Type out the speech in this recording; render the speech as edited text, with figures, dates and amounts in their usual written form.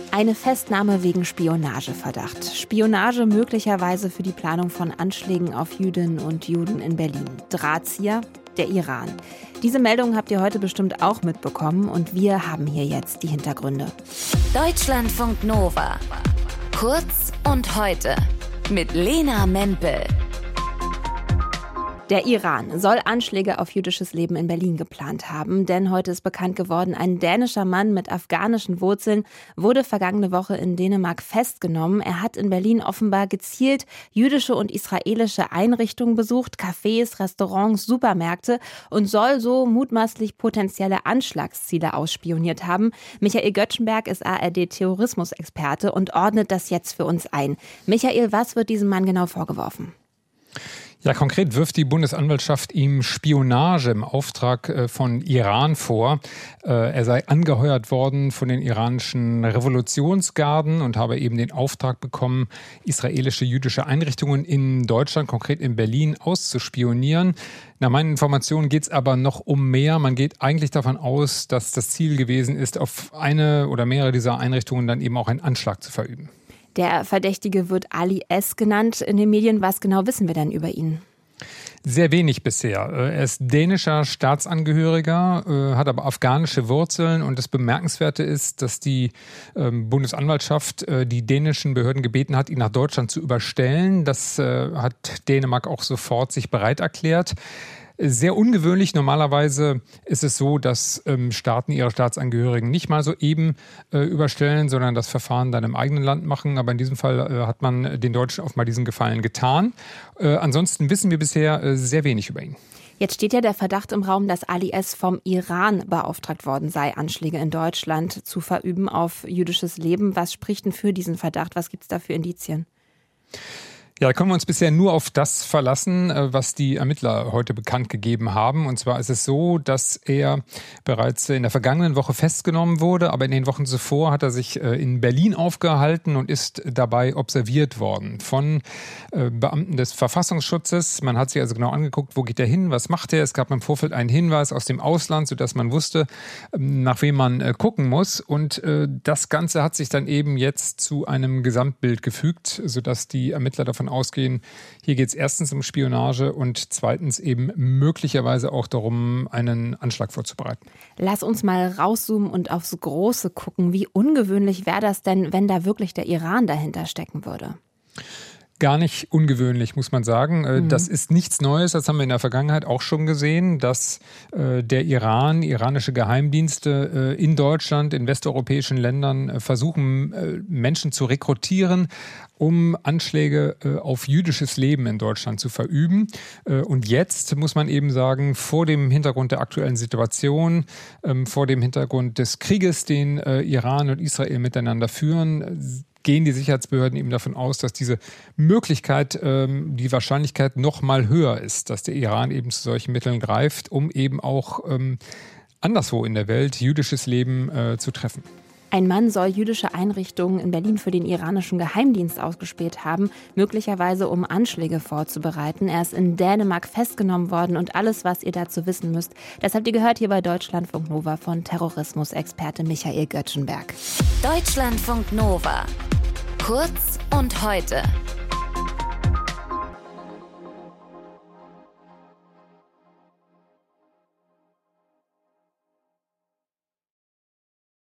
Eine Festnahme wegen Spionageverdacht. Spionage möglicherweise für die Planung von Anschlägen auf Jüdinnen und Juden in Berlin. Drahtzieher, der Iran. Diese Meldung habt ihr heute bestimmt auch mitbekommen und wir haben hier jetzt die Hintergründe. Deutschlandfunk Nova. Kurz und heute mit Lena Mempel. Der Iran soll Anschläge auf jüdisches Leben in Berlin geplant haben, denn heute ist bekannt geworden, ein dänischer Mann mit afghanischen Wurzeln wurde vergangene Woche in Dänemark festgenommen. Er hat in Berlin offenbar gezielt jüdische und israelische Einrichtungen besucht, Cafés, Restaurants, Supermärkte und soll so mutmaßlich potenzielle Anschlagsziele ausspioniert haben. Michael Göttschenberg ist ARD-Terrorismusexperte und ordnet das jetzt für uns ein. Michael, was wird diesem Mann genau vorgeworfen? Ja, konkret wirft die Bundesanwaltschaft ihm Spionage im Auftrag von Iran vor. Er sei angeheuert worden von den iranischen Revolutionsgarden und habe eben den Auftrag bekommen, israelische jüdische Einrichtungen in Deutschland, konkret in Berlin, auszuspionieren. Nach meinen Informationen geht es aber noch um mehr. Man geht eigentlich davon aus, dass das Ziel gewesen ist, auf eine oder mehrere dieser Einrichtungen dann eben auch einen Anschlag zu verüben. Der Verdächtige wird Ali S. genannt in den Medien. Was genau wissen wir denn über ihn? Sehr wenig bisher. Er ist dänischer Staatsangehöriger, hat aber afghanische Wurzeln und das Bemerkenswerte ist, dass die Bundesanwaltschaft die dänischen Behörden gebeten hat, ihn nach Deutschland zu überstellen. Das hat Dänemark auch sofort sich bereit erklärt. Sehr ungewöhnlich. Normalerweise ist es so, dass Staaten ihre Staatsangehörigen nicht mal so eben überstellen, sondern das Verfahren dann im eigenen Land machen. Aber in diesem Fall hat man den Deutschen offenbar diesen Gefallen getan. Ansonsten wissen wir bisher sehr wenig über ihn. Jetzt steht ja der Verdacht im Raum, dass Ali S. vom Iran beauftragt worden sei, Anschläge in Deutschland zu verüben auf jüdisches Leben. Was spricht denn für diesen Verdacht? Was gibt es da für Indizien? Ja, da können wir uns bisher nur auf das verlassen, was die Ermittler heute bekannt gegeben haben. Und zwar ist es so, dass er bereits in der vergangenen Woche festgenommen wurde, aber in den Wochen zuvor hat er sich in Berlin aufgehalten und ist dabei observiert worden von Beamten des Verfassungsschutzes. Man hat sich also genau angeguckt, wo geht er hin, was macht er. Es gab im Vorfeld einen Hinweis aus dem Ausland, sodass man wusste, nach wem man gucken muss. Und das Ganze hat sich dann eben jetzt zu einem Gesamtbild gefügt, sodass die Ermittler davon ausgehen, hier geht es erstens um Spionage und zweitens eben möglicherweise auch darum, einen Anschlag vorzubereiten. Lass uns mal rauszoomen und aufs Große gucken. Wie ungewöhnlich wäre das denn, wenn da wirklich der Iran dahinter stecken würde? Gar nicht ungewöhnlich, muss man sagen. Das ist nichts Neues, das haben wir in der Vergangenheit auch schon gesehen, dass der Iran, iranische Geheimdienste in Deutschland, in westeuropäischen Ländern versuchen, Menschen zu rekrutieren, um Anschläge auf jüdisches Leben in Deutschland zu verüben. Und jetzt muss man eben sagen, vor dem Hintergrund der aktuellen Situation, vor dem Hintergrund des Krieges, den Iran und Israel miteinander führen, gehen die Sicherheitsbehörden eben davon aus, dass diese Möglichkeit, die Wahrscheinlichkeit noch mal höher ist, dass der Iran eben zu solchen Mitteln greift, um eben auch anderswo in der Welt jüdisches Leben zu treffen. Ein Mann soll jüdische Einrichtungen in Berlin für den iranischen Geheimdienst ausgespäht haben, möglicherweise um Anschläge vorzubereiten. Er ist in Dänemark festgenommen worden und alles, was ihr dazu wissen müsst, das habt ihr gehört hier bei Deutschlandfunk Nova von Terrorismusexperte Michael Göttschenberg. Deutschlandfunk Nova. Kurz und heute.